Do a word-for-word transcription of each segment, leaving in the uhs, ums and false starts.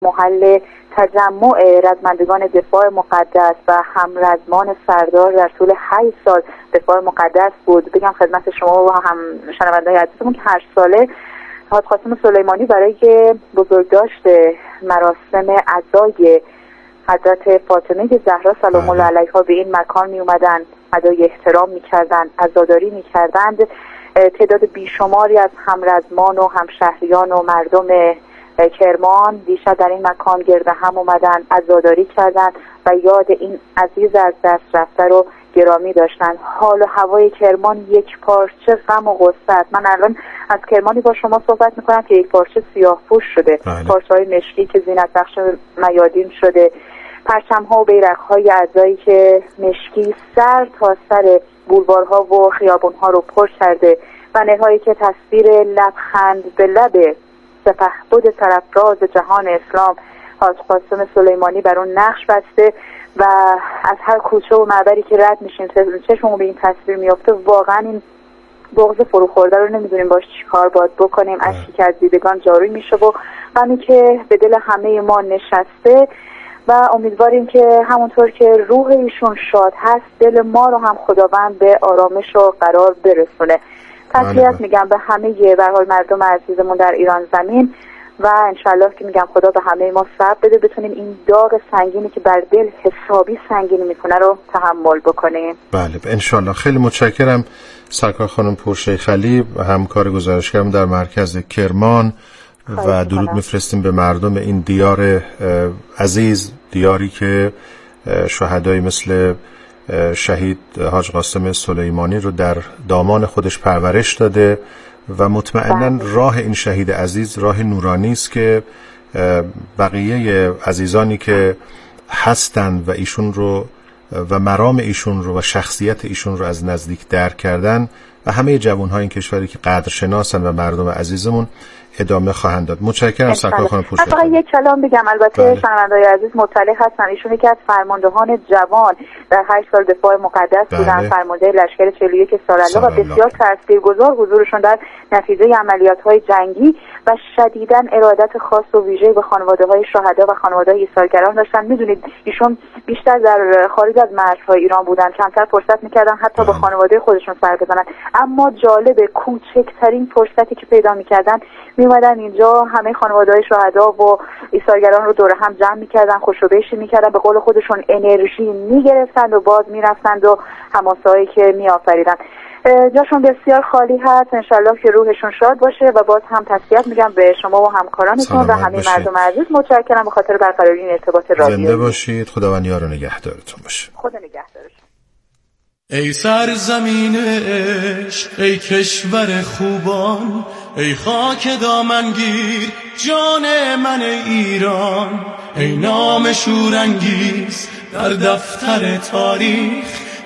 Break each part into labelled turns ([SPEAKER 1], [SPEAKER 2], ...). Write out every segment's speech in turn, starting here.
[SPEAKER 1] محل تجمع رزمندگان دفاع مقدس و همرزمان سردار در طول هشت سال دفاع مقدس بود. بگم خدمت شما و هم شنونده‌های عزیزمون که هر ساله حاج قاسم سلیمانی برای بزرگداشت مراسم عزای حضرت فاطمه زهرا سلام الله علیها به این مکان می اومدن، ادای احترام می‌کردند، عزاداری می‌کردند. تعداد بیشماری از همرزمان و همشهریان و مردم کرمان دیشب در این مکان گرد هم اومدن، عزاداری کردند و یاد این عزیز از دست رفته رو گرامی داشتن. حال و هوای کرمان یک پارچه غم و غصه است. من الان از کرمانی با شما صحبت میکنم که یک پارچه سیاه پوش شده، پارچه‌های مشکی که زینت بخش میادین شده، پرچم‌ها و بیرق‌های عزایی که مشکی سر تا سر بولوارها و خیابان‌ها رو پر کرده و نهایی که تصویر لبخند به لب سپهبد سرافراز جهان اسلام حاج قاسم سلیمانی بر اون نقش بسته و از هر کوچه و معبری که رد میشیم چشممون به این تصویر میفته. واقعا این بغض فروخورده رو نمیدونیم باش چی کار باید بکنیم. اشکی که از دیدگان جاری میشه و غمی که به دل همه ما نشسته و امیدواریم که همونطور که روح ایشون شاد هست دل ما رو هم خداوند به آرامش و قرار برسونه. تسلیت میگم به همه به هر حال مردم عزیزمون در ایران زمین و انشالله که میگم خدا به همه ما صبر بده بتونیم این داغ سنگینی که بر دل حسابی سنگین میکنه رو تحمل بکنیم.
[SPEAKER 2] بله انشالله. خیلی متشکرم سرکار خانم پورشیخ علی، همکار گزارشگرم در مرکز کرمان و درود میفرستیم به مردم این دیار عزیز، دیاری که شهدای مثل شهید حاج قاسم سلیمانی رو در دامان خودش پرورش داده و مطمئناً راه این شهید عزیز راه نورانی است که بقیه عزیزانی که هستند و ایشون رو و مرام ایشون رو و شخصیت ایشون رو از نزدیک درک کردن و همه جوان‌های این کشوری که قدرشناسن و مردم عزیزمون ادامه خواهند داد. متشکرم سرکار خانم پورشیخ.
[SPEAKER 1] فقط یک کلام بگم، البته شنونده‌های عزیز مطلع هستن ایشون یکی از فرماندهان جوان در هشت سال دفاع مقدس بله. بودن، فرمانده لشکر چهل و یک سال‌الله و بسیار تاثیرگذار حضورشون در نتیجه عملیات‌های جنگی و شدیداً ارادت خاص و ویژه‌ای به خانواده‌های شهدا و خانواده‌های ایثارگران داشتن. می‌دونید ایشون بیشتر در خارج از مرزهای ایران بودن، کمتر فرصت می‌کردن حتی به خانواده خودشون سر بزنن، اما جالب کوچکترین فرصتی که پیدا می‌کردن میومدن اینجا همه خانواده‌های شهدا و ایثارگران رو دور هم جمع می‌کردن، خوشوبشی می‌کردن، به قول خودشون انرژی می‌گرفتن و باز می‌رفتند و حماسه‌ای که می‌آفریدن. جاشون بسیار خالی هست، انشالله که روحشون شاد باشه و باز هم تسلیت میگم به شما و همکارانتون و همه مردم عزیز. متشکرم به خاطر برقراری این ارتباط رادیویی.
[SPEAKER 2] زنده باشید، خداوند یار و نگهدارتون باشه.
[SPEAKER 1] خدا نگهدارش.
[SPEAKER 3] ای سرزمین عشق، ای کشور خوبان، ای خاک دامنگیر جان من ایران، ای نام شورانگیز در دفتر تاریخ،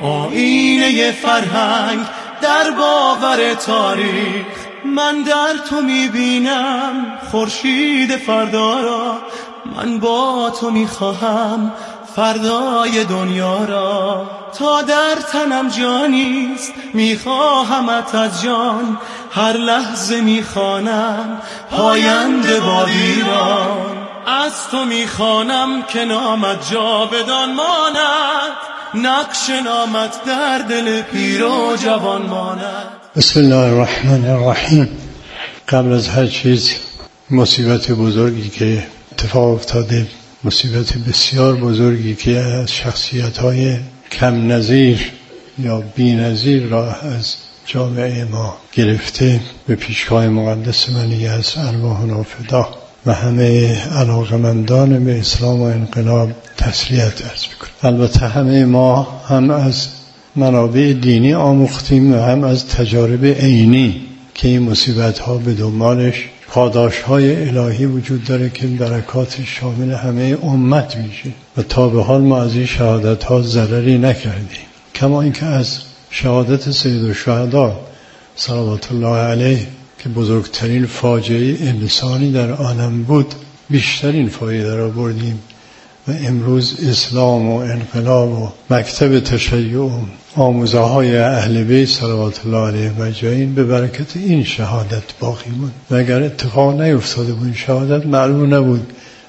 [SPEAKER 3] آینه فرهنگ در باور تاریخ. من در تو میبینم خورشید فردا را، من با تو میخواهم فردای دنیا را. تا در تنم جانیست میخواهمت از جان، هر لحظه میخوانم پاینده با ویران. از تو میخوانم که نامت جاودان ماند، نقش نامت در دل پیر و جوان ماند.
[SPEAKER 4] بسم الله الرحمن الرحیم. قبل از هر چیز مصیبت بزرگی که اتفاق افتاده، مصیبت بسیار بزرگی که از شخصیت‌های کم نظیر یا بی نظیر را از جامعه ما گرفته، به پیشگاه مقدس منی از ارواحنا فدا و همه علاقمندان به اسلام و انقلاب تسلیت عرض می‌کنم. البته همه ما هم از منابع دینی آموختیم و هم از تجارب عینی که این مصیبت‌ها به دنبالش پاداش‌های الهی وجود داره که برکات شامل همه امت میشه و تا به حال ما از این شهادت‌ها ضرری نکردیم. کما اینکه از شهادت سید الشهدا صلوات الله علیه که بزرگترین فاجعه انسانی در عالم بود بیشترین فایده را بردیم و امروز اسلام و انقلاب و مکتب تشیع و آموزه های اهل بیت صلوات الله علیه مجمعین به برکت این شهادت باقی موند و اگر اتفاق نیفتاده بود این شهادت معلوم نبود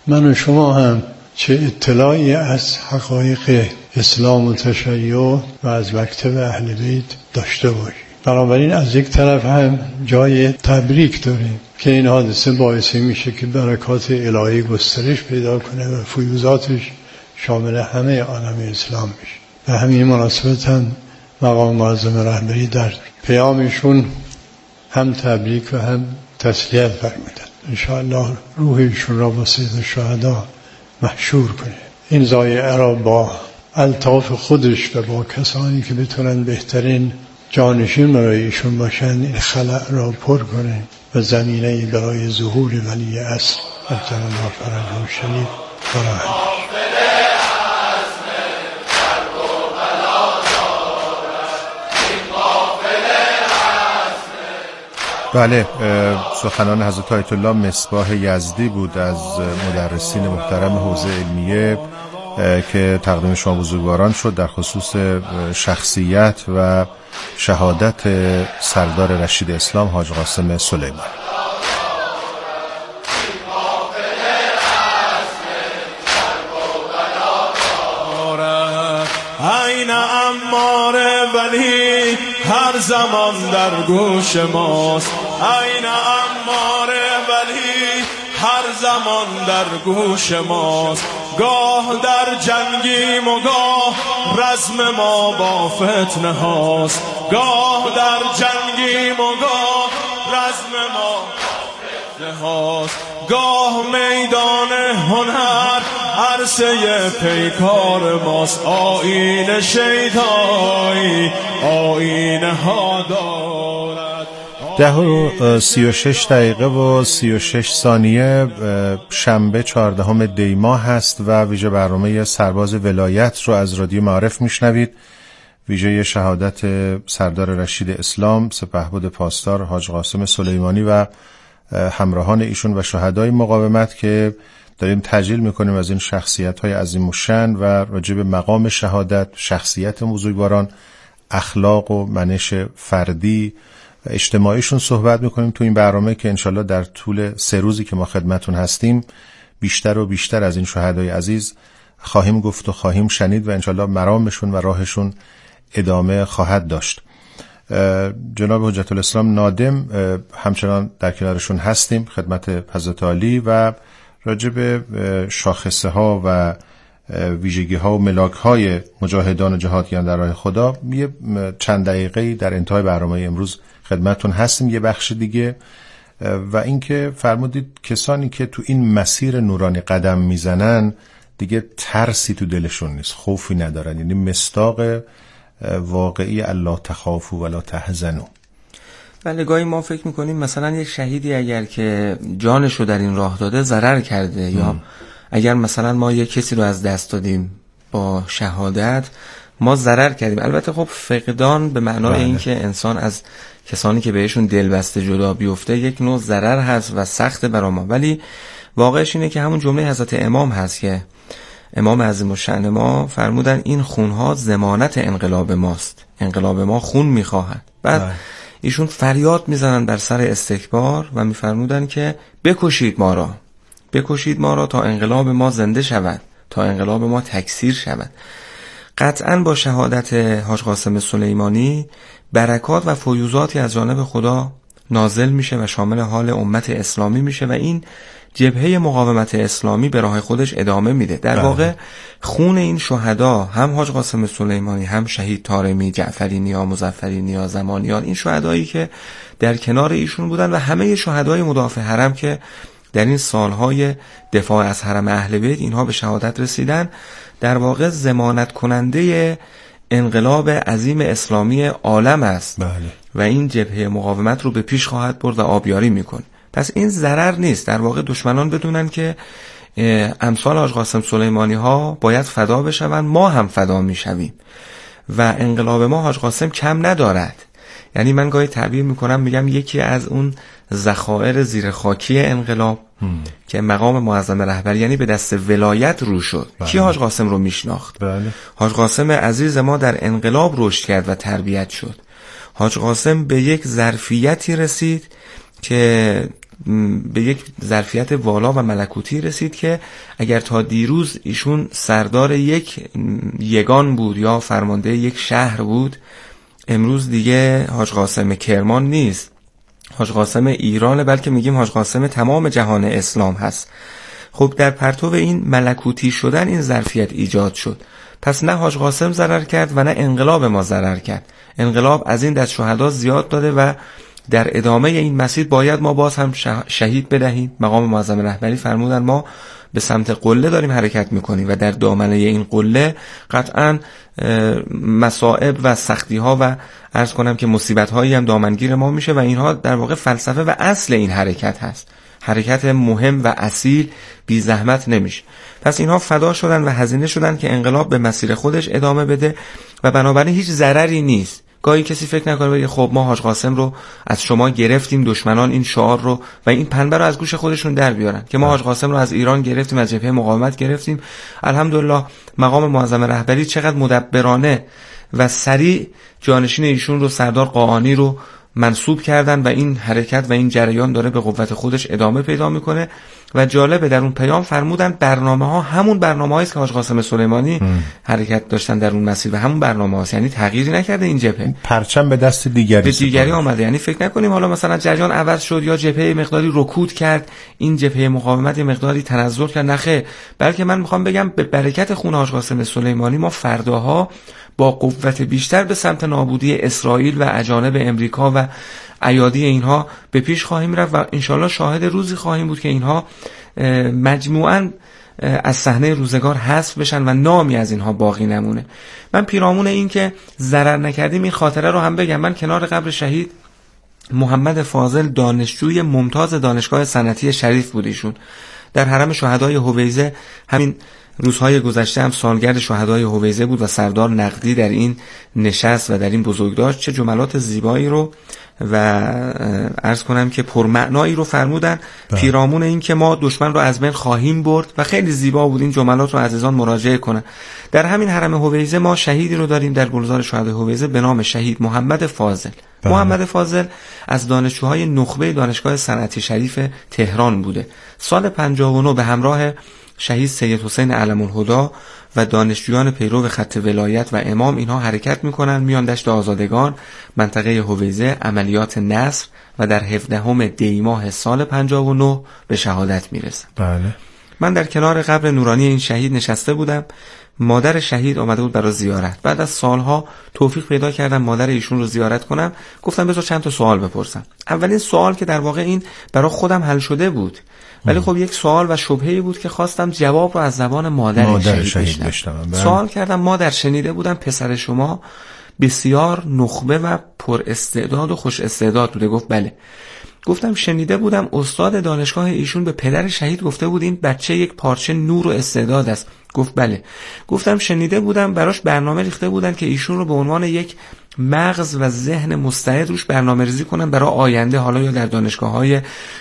[SPEAKER 4] من و شما هم چه اطلاعی از حقایق اسلام و تشیع و از مکتب اهل بیت داشته باشیم. بنابراین از یک طرف هم جای تبریک داریم که این حادثه باعث میشه که برکات الهی گسترش پیدا کنه و فیوزاتش شامل همه عالم اسلام میشه. و همین مناسبت هم مقام معظم رهبری در پیامشون هم تبریک و هم تسلیت فرمودن. انشاءالله روحشون را با سید الشهدا محشور کنه. این ضایعه را با الطاف خودش و با کسانی که بتونن بهترین جانشین برای ایشون باشن این خلأ را پر کنه و زمینه برای ظهور ولی اصل عجل الله فرجه الشریف فراهم.
[SPEAKER 2] بله، سخنان حضرت آیت الله مصباح یزدی بود از مدرسین محترم حوزه علمیه که تقدیم شما بزرگواران شد در خصوص شخصیت و شهادت سردار رشید اسلام حاج قاسم سلیمانی.
[SPEAKER 3] عین اماره ولی هر زمان در گوش ماست، عین اماره ولی هر زمان در گوش ماست. گاه در جنگیم و گاه رزم ما با فتنه هاست، گاه در جنگیم و گاه رزم ما فتنه هاست. گاه میدان هنر عرصه پیکار ماست، آیین شیطانی آیین ها دارد.
[SPEAKER 2] ده و سی و شش دقیقه و سی و شش ثانیه شنبه چهاردهم دی ماه هست و ویژه برنامه سرباز ولایت رو از رادیو معارف میشنوید. ویژه شهادت سردار رشید اسلام سپهبد پاسدار حاج قاسم سلیمانی و همراهان ایشون و شهدای مقاومت که داریم تجلیل میکنیم از این شخصیت‌های عظیم الشأن و راجع به مقام شهادت، شخصیت بزرگواران، اخلاق و منش فردی و اجتماعیشون صحبت میکنیم تو این برنامه که انشالله در طول سه روزی که ما خدمتون هستیم بیشتر و بیشتر از این شهدای عزیز خواهیم گفت و خواهیم شنید و انشالله مرامشون و راهشون ادامه خواهد داشت. جناب حجت الاسلام نادم همچنان در کنارشون هستیم خدمت حضرت عالی و راجع به شاخصه ها و ویژگی ها و ملاک های مجاهدان و جهادیان در راه خدا یه چند دقیقه در انتهای برنامه امروز خدمتون هستیم. یه بخش دیگه و اینکه فرمودید کسانی که تو این مسیر نورانی قدم میزنن دیگه ترسی تو دلشون نیست، خوفی ندارن، یعنی مصداق واقعی الله تخافوا ولا تحزنوا.
[SPEAKER 5] بله، گاهی ما فکر میکنیم مثلا یک شهیدی اگر که جانشو در این راه داده ضرر کرده ام. یا اگر مثلا ما یک کسی رو از دست دادیم با شهادت ما ضرر کردیم. البته خب فقدان به معنای این که انسان از کسانی که بهشون دل بسته جدا بیفته یک نوع ضرر هست و سخت برای ما، ولی واقعش اینه که همون جمله حضرت امام هست که امام عظیم الشأن ما فرمودن این خونها ضمانت انقلاب ماست، انقلاب ما خون میخواهد. بعد بله. ایشون فریاد میزنن بر سر استکبار و میفرمودن که بکشید ما را، بکشید ما را تا انقلاب ما زنده شود، تا انقلاب ما تکثیر شود. قطعا با شهادت حاج قاسم سلیمانی برکات و فیوزاتی از جانب خدا نازل میشه و شامل حال امت اسلامی میشه و این جبهه مقاومت اسلامی به راه خودش ادامه میده. در واقع خون این شهدا، هم حاج قاسم سلیمانی، هم شهید طارمی، جعفری نیا، مظفری نیا، زمانیان، این شهدایی که در کنار ایشون بودن و همه شهدای مدافع حرم که در این سالهای دفاع از حرم اهل بیت اینها به شهادت رسیدن، در واقع ضمانت کننده انقلاب عظیم اسلامی عالم است. بله. و این جبهه مقاومت رو به پیش خواهد برد و آبیاری میکنه. پس این ضرر نیست. در واقع دشمنان بدونن که امثال حاج قاسم سلیمانی ها باید فدا بشون، ما هم فدا میشویم و انقلاب ما حاج قاسم کم ندارد. یعنی من گاهی تعبیر میکنم میگم یکی از اون ذخایر زیر خاکی انقلاب هم. که مقام معظم رهبری یعنی به دست ولایت رو شد. بله. کی حاج قاسم رو میشناخت؟ بله. حاج قاسم عزیز ما در انقلاب رشد کرد و تربیت شد. حاج قاسم به یک ظرفیتی رسید که به یک ظرفیت والا و ملکوتی رسید که اگر تا دیروز ایشون سردار یک یگان بود یا فرمانده یک شهر بود، امروز دیگه حاج قاسم کرمان نیست، حاج قاسم ایران، بلکه میگیم حاج قاسم تمام جهان اسلام هست. خب در پرتو این ملکوتی شدن این ظرفیت ایجاد شد. پس نه حاج قاسم ضرر کرد و نه انقلاب ما ضرر کرد. انقلاب از این دست شهدا زیاد داده و در ادامه این مسیر باید ما باز هم شهید بدهیم. مقام معظم رهبری فرمودن ما به سمت قله داریم حرکت میکنیم و در دامنه این قله قطعا مصائب و سختی ها و عرض کنم که مصیبت هایی هم دامنگیر ما میشه و اینها در واقع فلسفه و اصل این حرکت هست. حرکت مهم و اصیل بی زحمت نمیشه. پس اینها فدا شدن و هزینه شدن که انقلاب به مسیر خودش ادامه بده و بنابراین هیچ ضرری نیست. گاهی کسی فکر نکنه بگه خب ما حاج قاسم رو از شما گرفتیم، دشمنان این شعار رو و این پنبه رو از گوش خودشون در بیارن که ما حاج قاسم رو از ایران گرفتیم، از جبهه مقاومت گرفتیم. الحمدلله مقام معظم رهبری چقدر مدبرانه و سریع جانشین ایشون رو سردار قاآنی رو منصوب کردن و این حرکت و این جریان داره به قوت خودش ادامه پیدا میکنه. و جالبه در اون پیام فرمودن برنامه ها همون برنامه هاییست که حاج قاسم سلیمانی ام. حرکت داشتن در اون مسیر و همون برنامه هاست، یعنی تغییری نکرده این جبهه،
[SPEAKER 2] پرچم به دست دیگری
[SPEAKER 5] به دیگری آمده. یعنی فکر نکنیم حالا مثلا جریان عوض شد یا جبهه مقداری رکود کرد، این جبهه مقاومت مقداری تنزل کرد، نخیر. بلکه من میخوام بگم به برکت خون حاج قاسم سلیمانی ما فرداها با قوت بیشتر به سمت نابودی اسرائیل و اجانب امریکا و ایادی اینها به پیش خواهیم رفت و انشالله شاهد روزی خواهیم بود که اینها مجموعاً از صحنه روزگار حذف بشن و نامی از اینها باقی نمونه. من پیرامون این که ضرر نکردیم این خاطره رو هم بگم. من کنار قبر شهید محمد فاضل دانشجوی ممتاز دانشگاه صنعتی شریف بود. ایشون در حرم شهدای حویزه همین روزهای گذشته هم سالگرد شهدای حویزه بود و سردار نقدی در این نشست و در این بزرگداشت چه جملات زیبایی رو و عرض کنم که پرمعنایی رو فرمودن پیرامون این که ما دشمن رو از بین خواهیم برد و خیلی زیبا بود. این جملات رو عزیزان مراجعه کنن. در همین حرم حویزه ما شهیدی رو داریم در گلزار شهدای حویزه به نام شهید محمد فاضل. بله. محمد فاضل از دانشجوهای نخبه دانشگاه صنعتی شریف تهران بوده. سال پنجاه و نه به همراه شهید سید حسین علم‌الهدی و دانشجویان پیرو خط ولایت و امام اینها حرکت میکنن، میان دشت آزادگان منطقه حویزه عملیات نصر و در هفدهم دی ماه سال پنجاه و نه به شهادت میرسن.
[SPEAKER 2] بله.
[SPEAKER 5] من در کنار قبر نورانی این شهید نشسته بودم. مادر شهید آمده بود برای زیارت. بعد از سالها توفیق پیدا کردم مادر ایشون رو زیارت کنم. گفتم بذار چند تا سوال بپرسم. اولین سوال که در واقع این برای خودم حل شده بود، ولی خب یک سوال و شبهه‌ای بود که خواستم جواب رو از زبان مادر, مادر شهید, شهید بشنوم. سوال کردم مادر شنیده بودم پسر شما بسیار نخبه و پر استعداد و خوش استعداد بوده. گفت بله. گفتم شنیده بودم استاد دانشگاه ایشون به پدر شهید گفته بود این بچه یک پارچه نور و استعداد است. گفت بله. گفتم شنیده بودم براش برنامه ریخته بودن که ایشون رو به عنوان یک مغز و ذهن مستعد روش برنامه ریزی کنن برای آینده، حالا یا در دانشگاه‌های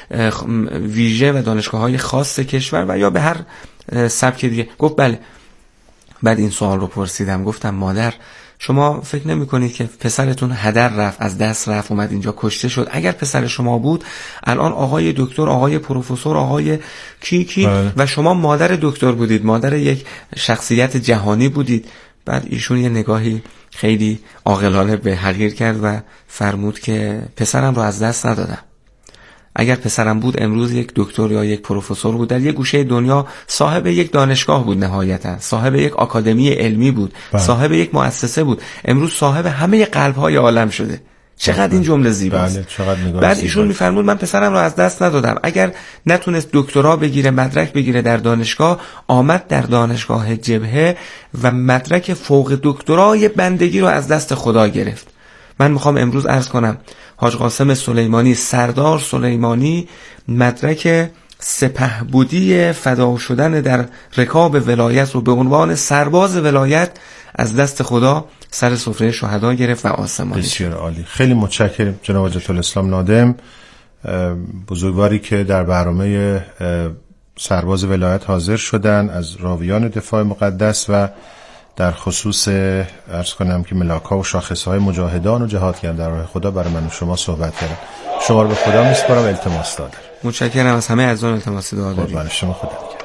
[SPEAKER 5] ویژه و دانشگاه‌های خاص کشور و یا به هر سبک دیگه. گفت بله. بعد این سوال رو پرسیدم. گفتم مادر شما فکر نمی کنید که پسرتون هدر رفت، از دست رفت، اومد اینجا کشته شد؟ اگر پسر شما بود الان آقای دکتر، آقای پروفسور، آقای کی کی بله. و شما مادر دکتر بودید، مادر یک شخصیت جهانی بودید. بعد ایشون یه نگاهی خیلی عاقلانه به حقیر کرد و فرمود که پسرم رو از دست ندادم. اگر پسرم بود امروز یک دکتر یا یک پروفسور بود، در یک گوشه دنیا صاحب یک دانشگاه بود، نهایتا صاحب یک آکادمی علمی بود، بله. صاحب یک مؤسسه بود. امروز صاحب همه قلب‌های عالم شده. چقدر بله. این جمله زیباست.
[SPEAKER 2] بله. چقدر نگاه
[SPEAKER 5] بعد ایشون میفرمود من پسرم رو از دست ندادم. اگر نتونست دکترا بگیره، مدرک بگیره در دانشگاه، آمد در دانشگاه جبهه و مدرک فوق دکترای بندگی رو از دست خدا گرفت. من میخوام امروز عرض کنم حاج قاسم سلیمانی، سردار سلیمانی، مدرک سپهبدی فدا شدن در رکاب ولایت رو به عنوان سرباز ولایت از دست خدا سر سفره شهدا گرفت و آسمانی.
[SPEAKER 2] بسیار عالی. خیلی متشکرم جناب حجت الاسلام نادم، بزرگواری که در برنامه سرباز ولایت حاضر شدن، از راویان دفاع مقدس و در خصوص عرض کنم که ملاک‌ها و شاخصهای مجاهدان و جهادگران در راه خدا برای من و شما صحبت کردن. شما رو به خدا میسپارم، التماس دادم.
[SPEAKER 5] متشکرم از همه عزیزان، التماس دعا دارید.
[SPEAKER 2] قربان شما، خدا نگهدار.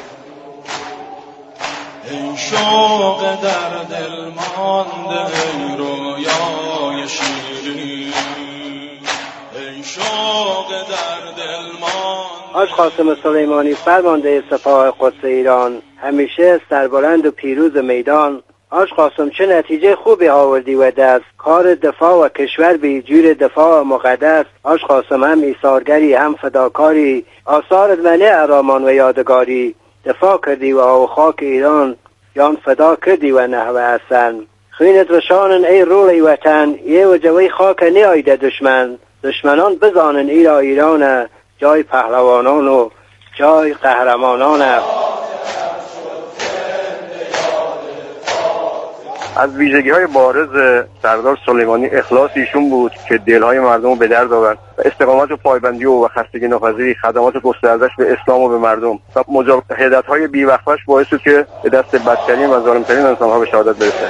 [SPEAKER 3] ای شوق در دل مانده، ای رویای شیرین، ای شوق در دل مانده.
[SPEAKER 6] حاج قاسم سلیمانی فرمانده سپاه قدس ایران، همیشه سربلند و پیروز میدان. حاج قاسم چه نتیجه خوبی آوردی و دست کار دفاع و کشور به جور دفاع مقدس. حاج قاسم هم ایثارگری هم فداکاری، آثار منه ارامان و یادگاری. دفاع کردی و آو خاک ایران، جان فدا کردی و نحو حسن. خینت و شانن ای روی وطن، یه و جوی خاک نیایده دشمن. دشمنان بزانن ایرا ایرانه، جای پهلوانان و جای قهرمانانه.
[SPEAKER 7] از ویژگی‌های بارز سردار سلیمانی اخلاص ایشون بود که دلهای مردم رو به درد آورد و استقامت و پایبندی و خستگی ناپذیری خدمات گسترده‌اش به اسلام و به مردم و مجاهدت‌های بی‌وقفه‌اش باعث شد که به دست بدترین و ظالم‌ترین انسان‌ها به شهادت برسه.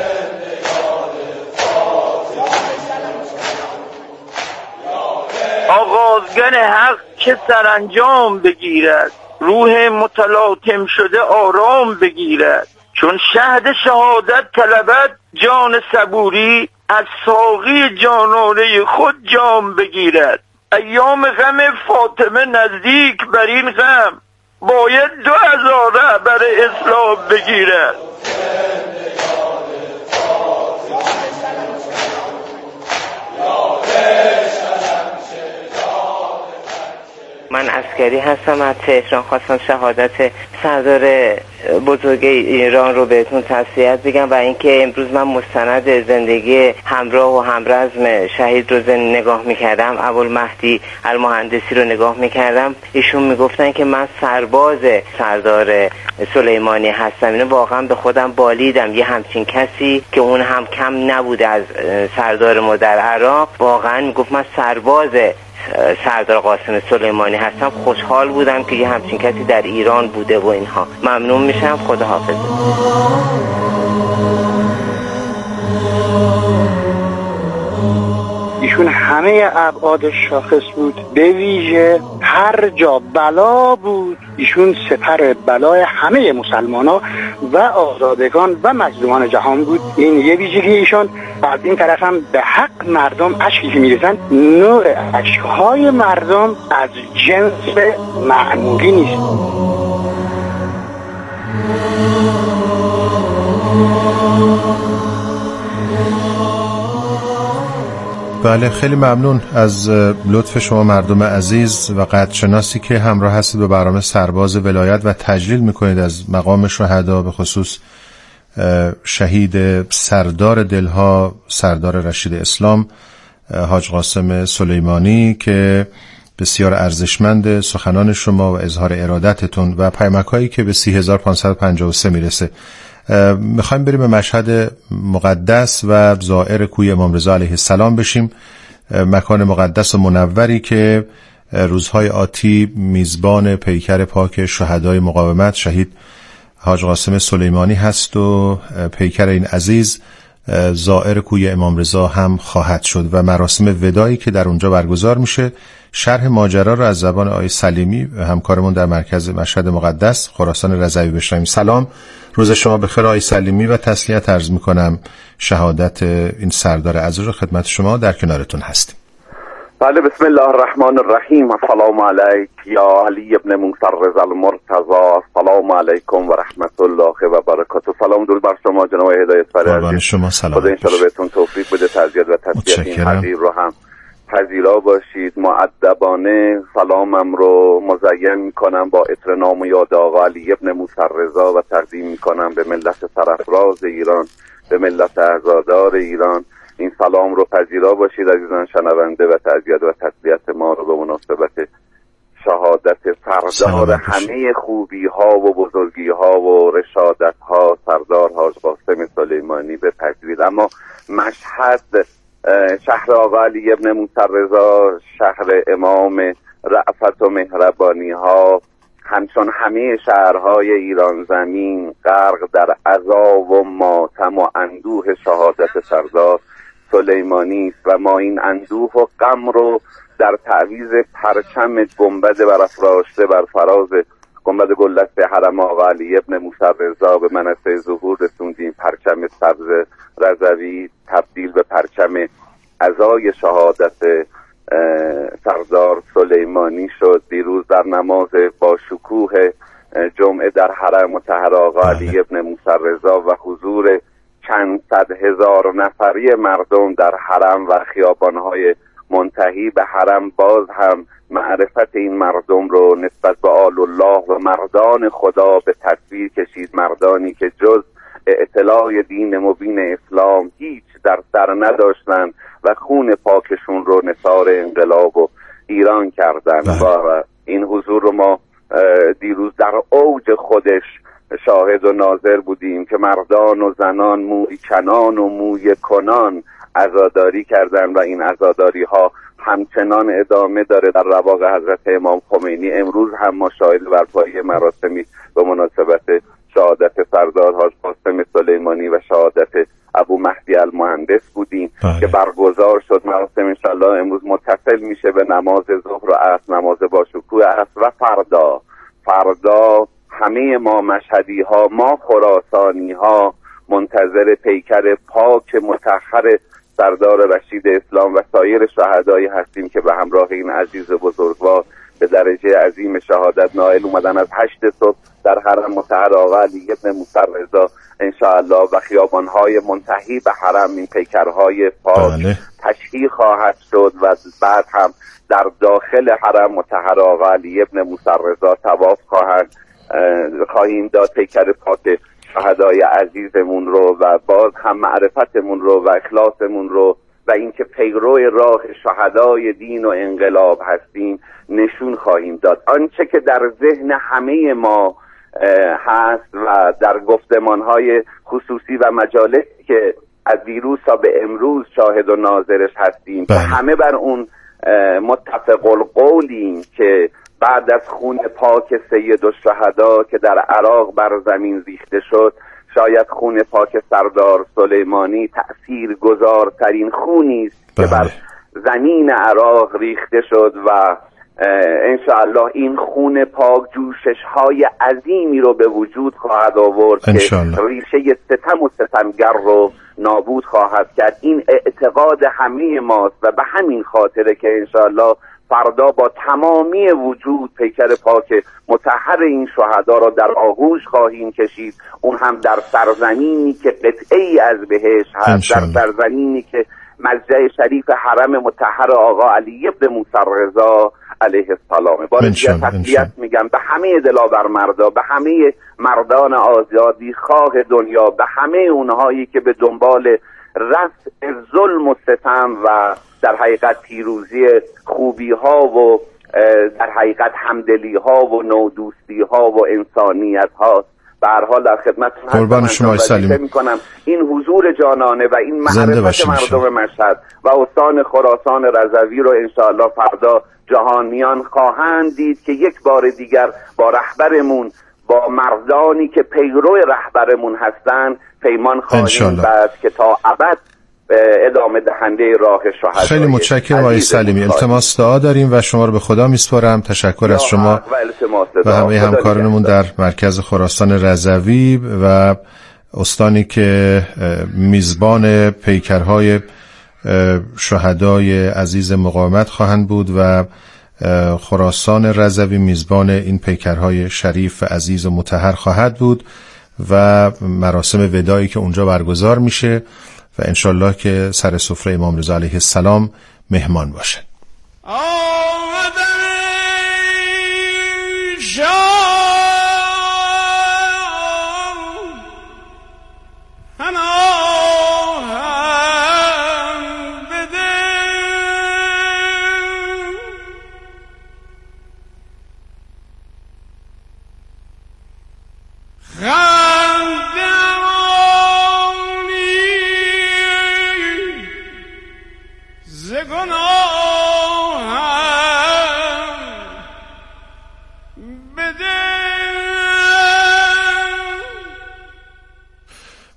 [SPEAKER 8] آغازگر حق که سرانجام بگیرد، روح متلاطم شده آرام بگیرد. چون شهد شهادت طلبد جان صبوری، از ساقی جانانه خود جام بگیرد. ایام غم فاطمه نزدیک بر این غم، باید دو هزار رهبر اسلام بگیرد.
[SPEAKER 9] من عسکری هستم از تهران، خواستم شهادت سردار بزرگ ایران رو بهتون تسلیت بگم و اینکه امروز من مستند زندگی همراه و همرزم شهید رو نگاه میکردم، ابوالمهدی المهندسی رو نگاه میکردم. ایشون میگفتن که من سرباز سردار سلیمانی هستم. اینو واقعا به خودم بالیدم، یه همچین کسی که اون هم کم نبوده از سردار ما در عراق، واقعا میگفت من سرباز سردار قاسم سلیمانی هستم. خوشحال بودم که یه همچین کسی در ایران بوده و اینها. ممنون میشم، خدا حافظ.
[SPEAKER 6] ایشون همه ابعاد شاخص بود، به ویژه هر جا بلا بود ایشون سپر بلای همه مسلمان‌ها و آزادگان و مظلومان جهان بود. این یه ویژگی ایشون. از این طرف هم به حق مردم اشکی که می‌ریزن، نوع اشک‌های مردم از جنس معمولی نیست.
[SPEAKER 2] بله، خیلی ممنون از لطف شما مردم عزیز و قدرشناسی که همراه هستید به برنامه سرباز ولایت و تجلیل میکنید از مقام شهدا، به خصوص شهید سردار دلها سردار رشید اسلام حاج قاسم سلیمانی که بسیار ارزشمند سخنان شما و اظهار ارادتتون و پیامک‌هایی که به سی هزار و پانصد و پنجاه و سه میرسه. میخوایم بریم به مشهد مقدس و زائر کوی امام رضا علیه السلام بشیم، مکان مقدس و منوری که روزهای آتی میزبان پیکر پاک شهدای مقاومت شهید حاج قاسم سلیمانی هست و پیکر این عزیز زائر کوی امام رضا هم خواهد شد و مراسم وداعی که در اونجا برگزار میشه. شرح ماجرا رو از زبان آقای سلیمی همکارمون در مرکز مشهد مقدس خراسان رضوی بشنویم. سلام، روز شما بخیر آقای سلیمی و تسلیت عرض میکنم شهادت این سردار عزیز رو خدمت شما در کنارتون هستیم.
[SPEAKER 7] بله، بسم الله الرحمن الرحیم. السلام علیک یا علی ابن موسی رضا المرتضی. السلام علیکم و رحمت الله و برکاته. سلام درود بر شما جناب هدایت فرزی.
[SPEAKER 2] شما سلام.
[SPEAKER 7] خدا ان شاء الله بهتون توفیق بده تعزیت و تسلیت این حبیب رو هم پذیرا باشید. مؤدبانه سلامم رو مزین میکنم با عطر نام و یاد آقا علی ابن موسی رضا و تقدیم میکنم به ملت سرفراز ایران، به ملت عزادار ایران. این سلام رو پذیرا باشید عزیزان شنونده و تعزیت و تسلیت ما رو به مناسبت شهادت سردار همه خوبی ها و بزرگی ها و رشادت ها سردار حاج قاسم سلیمانی بپذیرید. اما مشهد شهر آقا علی ابن موسی رضا، شهر امام رأفت و مهربانی ها، همچون همه شهرهای ایران زمین غرق در عزا و ماتم و اندوه شهادت سردار سلیمانی است و ما این اندوه و غم رو در تعویض پرچم گنبد برافراشته بر فراز گنبد گلدسته حرم آقا علی ابن موسی رضا به منصه ظهور رسوندیم. پرچم سبز رضوی تبدیل به پرچم عزای شهادت سردار سلیمانی شد. دیروز در نماز با شکوه جمعه در حرم مطهر آقا علی ابن موسی رضا و حضور چند صد هزار نفری مردم در حرم و خیابانهای منتهی به حرم، باز هم معرفت این مردم رو نسبت به آل الله و مردان خدا به تصویر کشید. مردانی که جز اطلاع دین مبین اسلام هیچ در سر نداشتن و خون پاکشون رو نثار انقلاب و ایران کردن و این حضور رو ما دیروز در اوج خودش شاهد و ناظر بودیم که مردان و زنان موی کنان و موی کنان عزاداری کردن و این عزاداری ها همچنان ادامه داره در رواق حضرت امام خمینی. امروز هم ما شاهد برپایی مراسمی به مناسبت شهادت سردار حاج قاسم سلیمانی و شهادت ابو مهدی المهندس بودیم بله. که برگزار شد. مراسم انشالله امروز متصل میشه به نماز ظهر و عصر، نماز با شکوه عصر و فردا فردا همه ما مشهدی ها، ما خراسانی ها منتظر پیکر پاک مطهر سردار رشید اسلام و سایر شهدایی هستیم که به همراه این عزیز بزرگوار به درجه عظیم شهادت نائل اومدن. از هشت صبح در حرم مطهر آقا علی ابن موسی رضا انشاءالله و خیابانهای منتهی به حرم این پیکرهای پاک بله. تشییع خواهد شد و بعد هم در داخل حرم مطهر آقا علی ابن موسی رضا طواف خواهند خواهیم داد پیکر پاک شهدای عزیزمون رو و باز هم معرفتمون رو و اخلاصمون رو و اینکه پیرو راه شهدای دین و انقلاب هستیم نشون خواهیم داد. آنچه که در ذهن همه ما هست و در گفتمانهای خصوصی و مجالسی که از دیروز تا به امروز شاهد و ناظرش هستیم که همه بر اون متفق القولیم که بعد از خون پاک سید الشهدا که در عراق بر زمین ریخته شد، شاید خون پاک سردار سلیمانی تأثیر گذارترین خونی است که بر زمین عراق ریخته شد و انشاءالله این خون پاک جوشش های عظیمی رو به وجود خواهد آورد که ریشه ستم و ستمگر رو نابود خواهد کرد. این اعتقاد همه ماست و به همین خاطره که انشاءالله فردا با تمامی وجود پیکر پاک مطهر این شهدا را در آغوش خواهیم کشید، اون هم در سرزمینی که قطعی از بهشت هست، در سرزمینی که مزرعه شریف حرم مطهر آقا علی ابن موسی رضا علیه السلام. بار دیگر تسلیت میگم به همه دلاور مردا، به همه مردان آزادی خواه دنیا، به همه اونهایی که به دنبال رفع ظلم و ستم و در حقیقت پیروزی خوبی ها و در حقیقت همدلی ها و نودوستی ها و انسانیت ها. به هر حال در خدمتتون
[SPEAKER 2] قربان شما سلیم
[SPEAKER 7] میکنم این حضور جانانه و این معرفت مردم مشهد و استان خراسان رضوی رو انشاءالله فردا جهانیان خواهند دید که یک بار دیگر با رهبرمون، با مردانی که پیرو رهبرمون هستند پیمان خواهیم بست که تا ابد ادامه دهنده راه شهدا.
[SPEAKER 2] خیلی متشکرم آقای سلیمی. التماس دعا داریم و شما رو به خدا میسپارم. تشکر از شما و, و همه همکارانمون در مرکز خراسان رضوی و استانی که میزبان پیکرهای شهدای عزیز مقاومت خواهند بود و خراسان رضوی میزبان این پیکرهای شریف عزیز و مطهر خواهد بود و مراسم وداعی که اونجا برگزار میشه و انشالله که سر سفره امام رضا علیه السلام مهمان باشه.
[SPEAKER 10] بده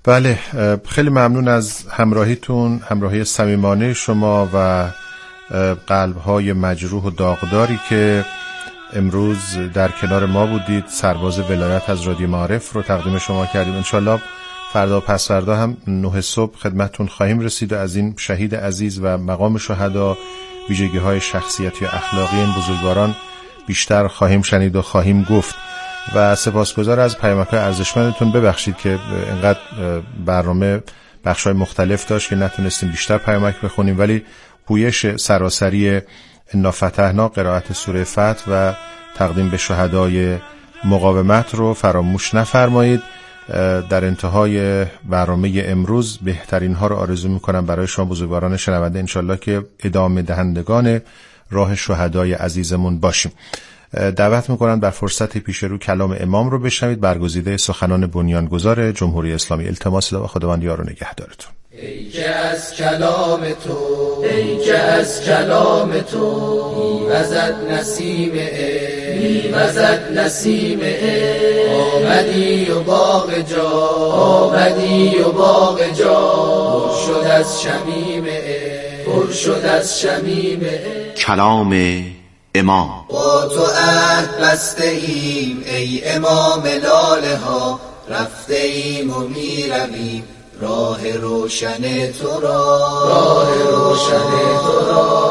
[SPEAKER 2] بله، خیلی ممنون از همراهیتون، همراهی صمیمانه شما و قلب‌های مجروح و داغداری که امروز در کنار ما بودید. سرباز ولایت از رادیو معارف رو تقدیم شما کردیم. انشالله فردا و پس فردا هم نه صبح خدمتتون خواهیم رسید و از این شهید عزیز و مقام شهدا، ویژگی‌های شخصیتی و اخلاقی این بزرگواران بیشتر خواهیم شنید و خواهیم گفت. و سپاسگزار از پیامک‌های ارزشمندتون. ببخشید که اینقدر برنامه بخش‌های مختلف داشت که نتونستیم بیشتر پیامک بخونیم، ولی پویش سراسری انا فتحنا، قرائت سوره فتح و تقدیم به شهدای مقاومت رو فراموش نفرمایید. در انتهای برنامه امروز بهترین ها رو آرزو میکنم برای شما بزرگواران شنونده، انشالله که ادامه دهندگان راه شهدای عزیزمون باشیم. دعوت میکنم در فرصت پیش رو کلام امام رو بشنوید، برگزیده سخنان بنیانگذار جمهوری اسلامی. التماس دعا خداوند یار و نگهدارتون.
[SPEAKER 10] ای که از کلام تو، ای که از کلام تو میوزد نسیم عشق، میوزد نسیم عشق. آمدی و باغ جا، آمدی و باغ جا پر شد از شمیم عشق، پر شد از شمیم عشق.
[SPEAKER 11] کلام امام.
[SPEAKER 10] با تو عهد بسته ایم ای امام لاله ها، رفته ایم و میرویم راه روشن تو را، راه روشن تو را.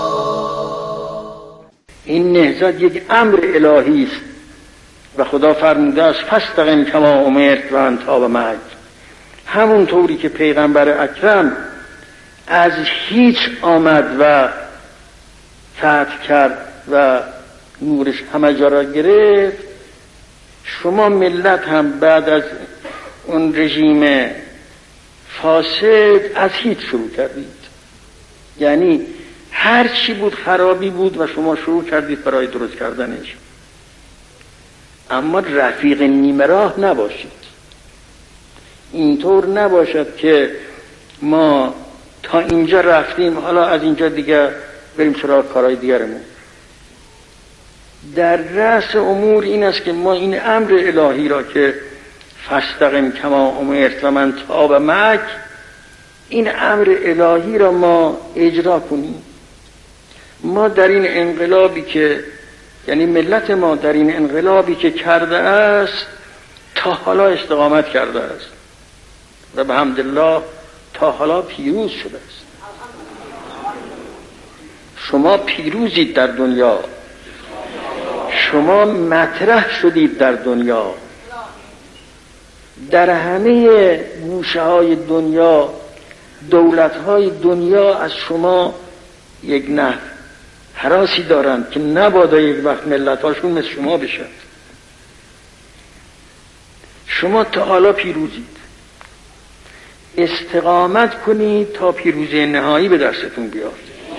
[SPEAKER 12] این نهضت یک امر الهی است و خدا فرموده است فاستقم کما امرت و انت تاب معک. همون طوری که پیغمبر اکرم از هیچ آمد و فتح کرد و نورش همه جا را گرفت، شما ملت هم بعد از اون رژیم فاسد از هیچ شروع کردید. یعنی هر چی بود خرابی بود و شما شروع کردید برای درست کردنش. اما رفیق نیمه راه نباشید. اینطور نباشد که ما تا اینجا رفتیم حالا از اینجا دیگه بریم سراغ کارهای دیگرمون. در رأس امور این است که ما این امر الهی را که فاستقم کما امرت و من تاب معک، این امر الهی را ما اجرا کنیم. ما در این انقلابی که یعنی ملت ما در این انقلابی که کرده است تا حالا استقامت کرده است و به حمدالله تا حالا پیروز شده است. شما پیروزید در دنیا، شما مطرح شدید در دنیا، در همه گوشه های دنیا دولت های دنیا از شما یک نه حراسی دارند که نبادا یک وقت ملت هاشون مثل شما بشن. شما تا حالا پیروزید، استقامت کنید تا پیروزی نهایی به دستتون بیاد.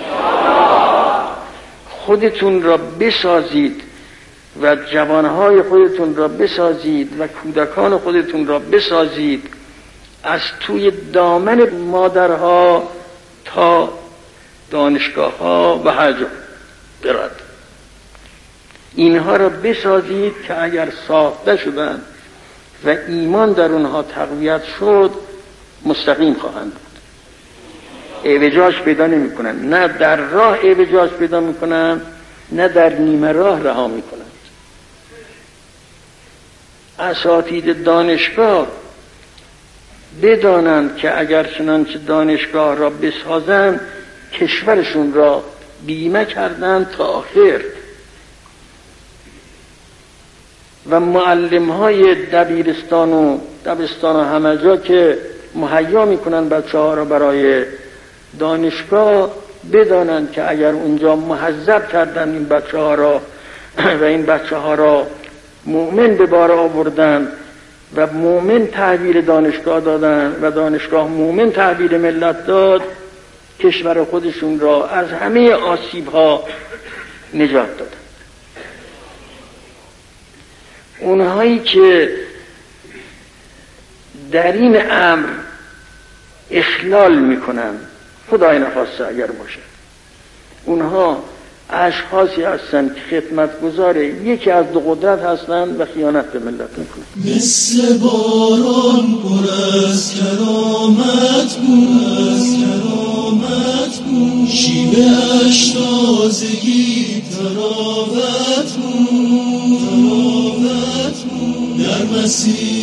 [SPEAKER 12] خودتون را بسازید و جوانهای خودتون را بسازید و کودکان خودتون را بسازید از توی دامن مادرها تا دانشگاه ها و هر جا برد. اینها را بسازید که اگر ساخته شدن و ایمان در اونها تقویت شد مستقیم خواهند بود، اعوجاج پیدا نمی کنن. نه در راه اعوجاج پیدا می کنن، نه در نیمه راه رها می کنن. اساتید دانشگاه بدانند که اگر چنانچه دانشگاه را بسازند کشورشون را بیمه کردند تا آخر. و معلم های دبیرستان و دبستان و همه جا که مهیا میکنن بچه ها را برای دانشگاه بدانند که اگر اونجا مهذب کردن این بچه ها را و این بچه ها را مؤمن به بار آوردن و مؤمن تحویل دانشگاه دادن و دانشگاه مؤمن تحویل ملت داد، کشور خودشون را از همه آسیب ها نجات دادن. اونهایی که در این امر اخلال میکنن، خدای نخواسته اگر باشه، اونها اشخاصی هستند که خدمتگزار یکی از دو قدرت هستند و خیانت به ملت میکنند.
[SPEAKER 10] مثل باران پر از کرامت بود، از کرامت بود، شیوه اش تازگی تراوت بود، تراوت بود، در مسیر